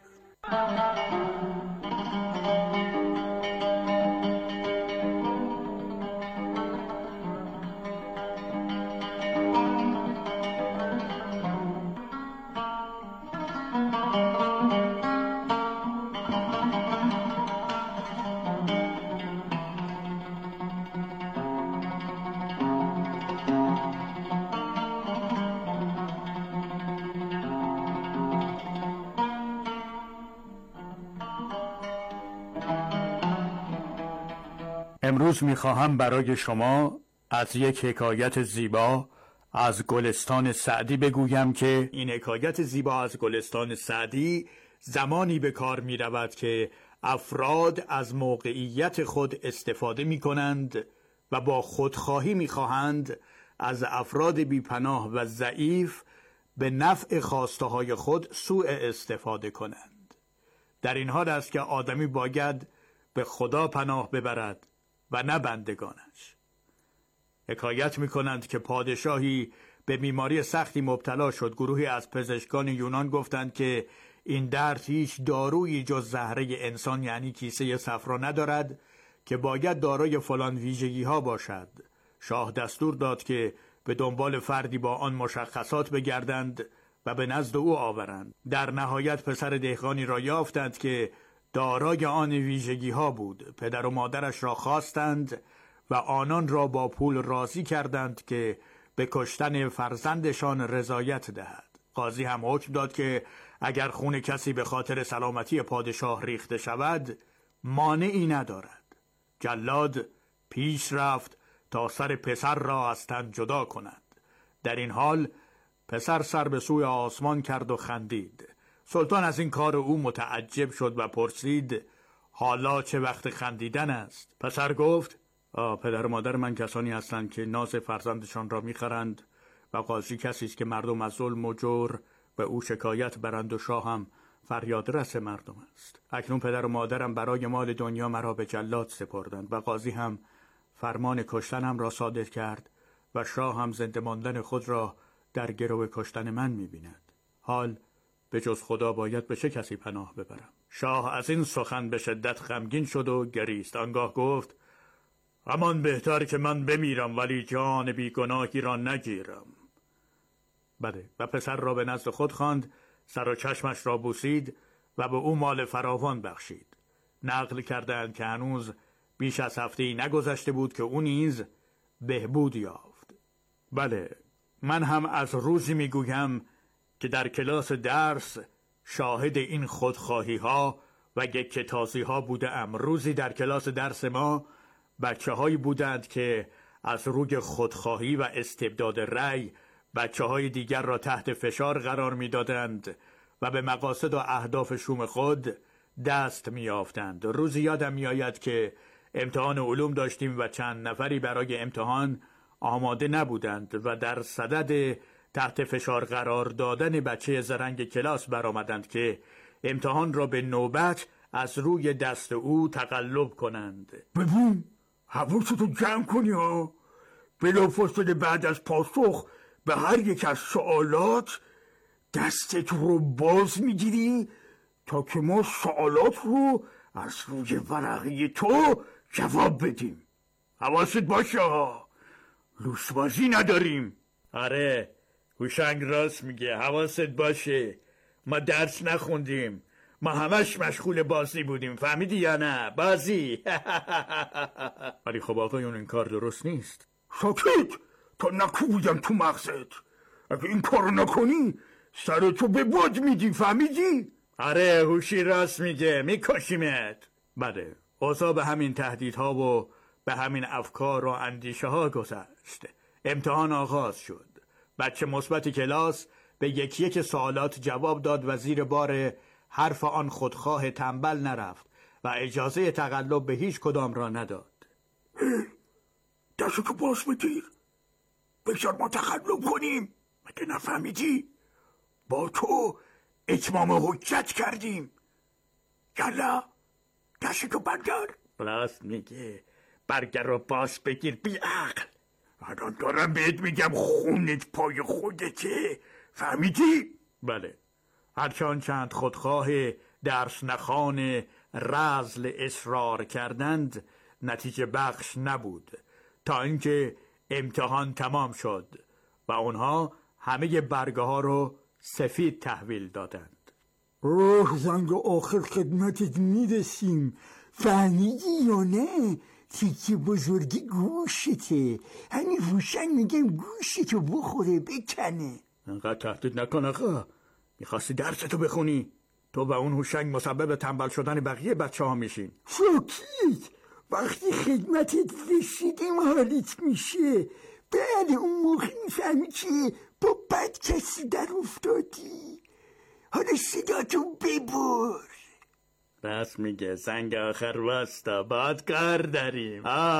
امروز میخواهم برای شما از یک حکایت زیبا از گلستان سعدی بگویم که این حکایت زیبا از گلستان سعدی زمانی به کار می رود که افراد از موقعیت خود استفاده می کنند و با خودخواهی می خواهند از افراد بیپناه و ضعیف به نفع خواسته های خود سوء استفاده کنند. در این حال است که آدمی باید به خدا پناه ببرد و نه بندگانش. حکایت می کنند که پادشاهی به بیماری سختی مبتلا شد. گروهی از پزشکان یونان گفتند که این درد هیچ دارویی جز زهره انسان یعنی کیسه صفرا ندارد که باید دارای فلان ویژگی ها باشد. شاه دستور داد که به دنبال فردی با آن مشخصات بگردند و به نزد او آورند. در نهایت پسر دهقانی را یافتند که دارای آن ویژگی ها بود. پدر و مادرش را خواستند و آنان را با پول راضی کردند که به کشتن فرزندشان رضایت دهد. قاضی هم حکم داد که اگر خون کسی به خاطر سلامتی پادشاه ریخته شود مانعی ندارد. جلاد پیش رفت تا سر پسر را از تن جدا کند. در این حال پسر سر به سوی آسمان کرد و خندید. سلطان از این کار او متعجب شد و پرسید حالا چه وقت خندیدن است؟ پسر گفت پدر و مادر من کسانی هستند که ناز فرزندشان را می‌خرند و قاضی کسی است که مردم از ظلم و جور به او شکایت برند و شاه هم فریادرس مردم است. اکنون پدر و مادرم برای مال دنیا مرا به جلاد سپردند و قاضی هم فرمان کشتنم را صادر کرد و شاه هم زنده ماندن خود را در گرو کشتن من می‌بیند. حال به جز خدا باید به چه کسی پناه ببرم؟ شاه از این سخن به شدت غمگین شد و گریست. آنگاه گفت همان بهتر که من بمیرم ولی جان بیگناهی را نگیرم. بله، و پسر را به نزد خود خواند، سر و چشمش را بوسید و به او مال فراوان بخشید. نقل کردند که هنوز بیش از هفته‌ای نگذشته بود که او نیز بهبود یافت. بله، من هم از روزی میگویم که در کلاس درس شاهد این خودخواهی ها و گکه‌تازی ها بودم. روزی در کلاس درس ما بچه هایی بودند که از روی خودخواهی و استبداد رأی بچه های دیگر را تحت فشار قرار میدادند و به مقاصد و اهداف شوم خود دست میافتند. روزی یادم میآید که امتحان علوم داشتیم و چند نفری برای امتحان آماده نبودند و در صدد تحت فشار قرار دادن بچه زرنگ کلاس برآمدند که امتحان را به نوبت از روی دست او تقلب کنند. ببین، حواستو جمع کنی ها. بلافاصله بعد از پاسخ به هر یک از سوالات دستت رو باز میگیری تا که ما سوالات رو از روی ورقه تو جواب بدیم. حواست باشه ها، لوسبازی نداریم. آره، هوشنگ راست میگه، حواست باشه. ما درس نخوندیم، ما همش مشغول بازی بودیم، فهمیدی یا نه؟ بازی. ولی خب آقایون این کار درست نیست. ساکت تا نکوبیدم تو مغزت. اگه این کارو نکنی سرتو به باد میدی، فهمیدی؟ آره، هوشی راست میگه، میکشیمت. بله، اوضاع به همین تهدیدها و به همین افکار و اندیشه ها گذشت. امتحان آغاز شد. بچه مثبت کلاس به یکی سوالات جواب داد و زیر بار حرف آن خودخواه تنبل نرفت و اجازه تقلب به هیچ کدام را نداد. دستو که باز بگیر، بگذار ما تقلب کنیم. مگه نفهمیدی؟ با تو اتمام حجت کردیم. یالا دستو بردار. راست میگه، برگر رو باز بگیر بی عقل. الان دارم بهت میگم خونت پای خودته، فهمیدی؟ بله، هرچند چند خودخواه درس نخوان رذل اصرار کردند نتیجه بخش نبود تا اینکه امتحان تمام شد و اونها همه برگه ها رو سفید تحویل دادند. زنگ آخر خدمتت میرسیم، فهمیدی یا نه؟ تیکه بزرگی گوشته، همین هوشنگ میگم گوشتو بخوره بکنه. انقدر تهدید نکن آقا، میخواستی درستو بخونی؟ تو و اون هوشنگ مسبب تنبل شدن بقیه بچه ها میشین. ساکت، وقتی خدمتت رسیدیم حالیت میشه. بله، اون موقع میفهمی که با بد کسی در افتادی. حالا صداتو ببر. راست میگه، زنگ آخر واستا، باید کار داریم.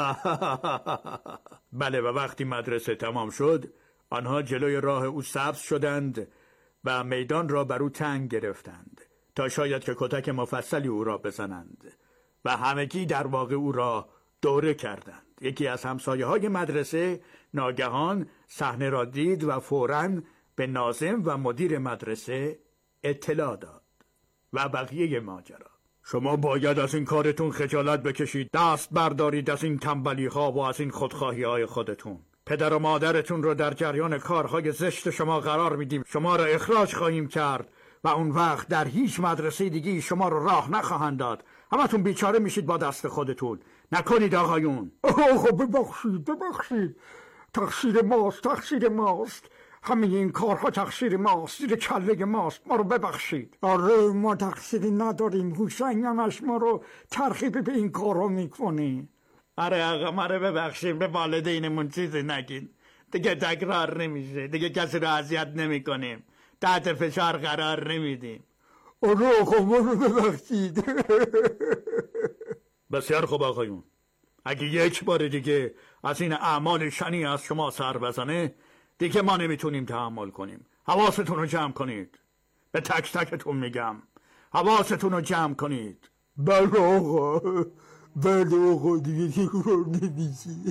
بله، و وقتی مدرسه تمام شد آنها جلوی راه او سبز شدند و میدان را بر او تنگ گرفتند تا شاید که کتک مفصلی او را بزنند و همگی در واقع او را دوره کردند. یکی از همسایه های مدرسه ناگهان صحنه را دید و فوراً به ناظم و مدیر مدرسه اطلاع داد. و بقیه ماجرا. شما باید از این کارتون خجالت بکشید، دست بردارید از این تنبلی ها و از این خودخواهی های خودتون. پدر و مادرتون رو در جریان کارهای زشت شما قرار میدیم، شما را اخراج خواهیم کرد و اون وقت در هیچ مدرسه دیگه شما رو راه نخواهند داد. همتون بیچاره میشید با دست خودتون. نکنید آقایون. آقا ببخشید، تقصیر ماست. همه این کارها تقصیر ماست، زیر کله ماست، ما رو ببخشید. آره، ما تقصیری نداریم، هوشنگ همش ما رو ترغیب به این کارها میکنه. آره آقا، ما رو ببخشید، به والدینمون چیزی نگین، دیگه تکرار نمیشه، دیگه کسی رو اذیت نمیکنیم، تحت فشار قرار نمیدیم. آره آقا، ما رو ببخشید. بسیار خوب آقایون، اگه یک بار دیگه از این اعمال شنی از شما سر بزنه دیگه ما نمیتونیم تحمل کنیم. حواستون رو جمع کنید، به تک تکتون میگم، حواستون رو جمع کنید. بله آقا، دیگه تکرار نمیشه.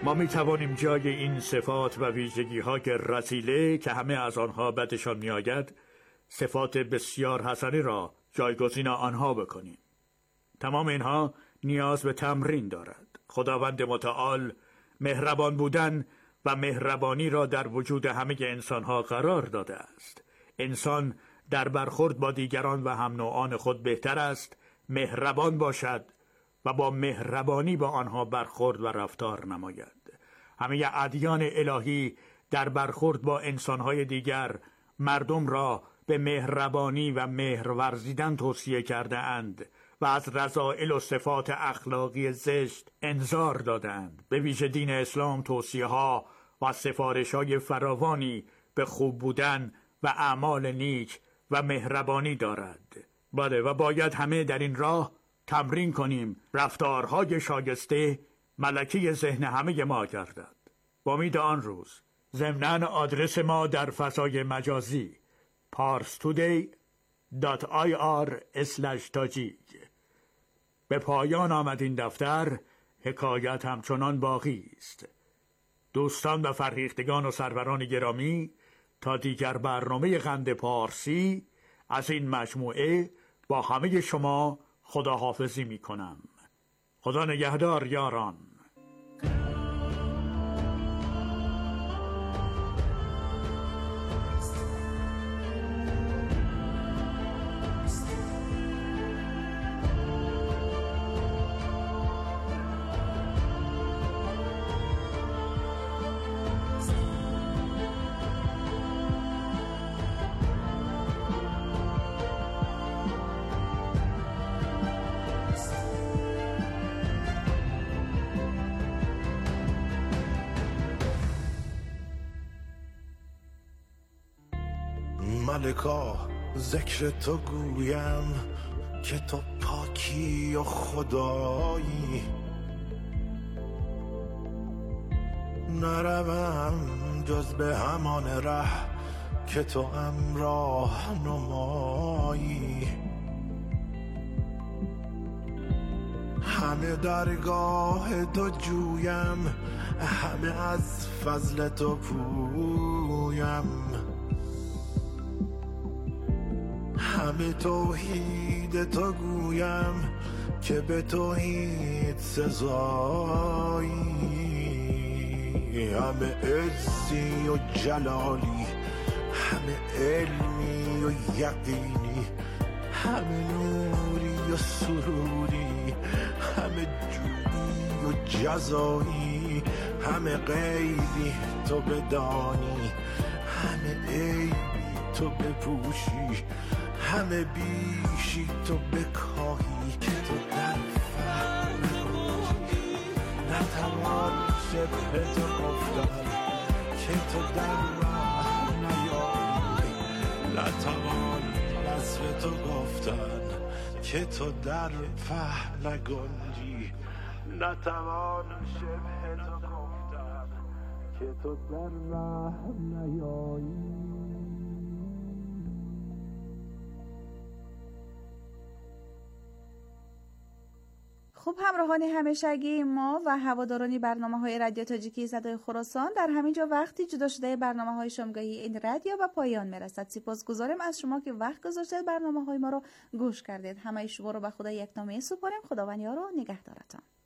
ما می توانیم جای این صفات و ویژگی های رذیله که همه از آنها بدشان می آید صفات بسیار حسنی را جایگزین آنها بکنیم. تمام اینها نیاز به تمرین دارد. خداوند متعال مهربان بودن و مهربانی را در وجود همه انسانها قرار داده است. انسان در برخورد با دیگران و هم نوعان خود بهتر است مهربان باشد و با مهربانی با آنها برخورد و رفتار نماید. همه ادیان الهی در برخورد با انسانهای دیگر مردم را به مهربانی و مهر ورزیدن توصیه کرده اند و از رذائل و صفات اخلاقی زشت انذار دادند. به ویژه دین اسلام توصیه ها و سفارش های فراوانی به خوب بودن و اعمال نیک و مهربانی دارد. بله، و باید همه در این راه تمرین کنیم رفتارهای شایسته ملکه ذهن همه ما گردد. با امید آن روز. ضمناً آدرس ما در فضای مجازی parstoday.ir/tajik. به پایان آمد این دفتر. حکایت همچنان باقی است. دوستان و فرهیختگان و سروران گرامی، تا دیگر برنامه قند پارسی از این مجموعه با همه شما خداحافظی می کنم. خدا نگهدار یاران. ملکا ذکر تو گویم که تو پاکی و خدایی، نروم جز به همان ره که تو امراه نمایی. همه درگاه تو جویم، همه از فضل تو پویم، همه توحید تو گویم که به توحید سزایی. همه عزی و جلالی، همه علمی و یقینی، همه نوری و سروری، همه جویی و جزایی، همه غیبی تو بدانی، همه عیبی تو بپوشی، همه بیشی تو بکاهی، که تو در فهم نگوشی، نتوان شبه تو گفتن که تو در راه نیایی، نتوان وصف تو گفتن که تو در فهم نگنجی، نتوان شبه تو گفتن که تو در راه نیایی. خب همراهان همیشگی ما و هواداران برنامه‌های رادیو تاجیکی صدای خراسان، در همینجا وقتی جدا شده برنامه‌های شامگاهی این رادیو به پایان میرسد. سپاسگزاریم از شما که وقت گذاشتید برنامه‌های ما رو گوش کردید. همه شما رو به خدا یکنامی سپاریم. خداوند یار و نگهدارتان.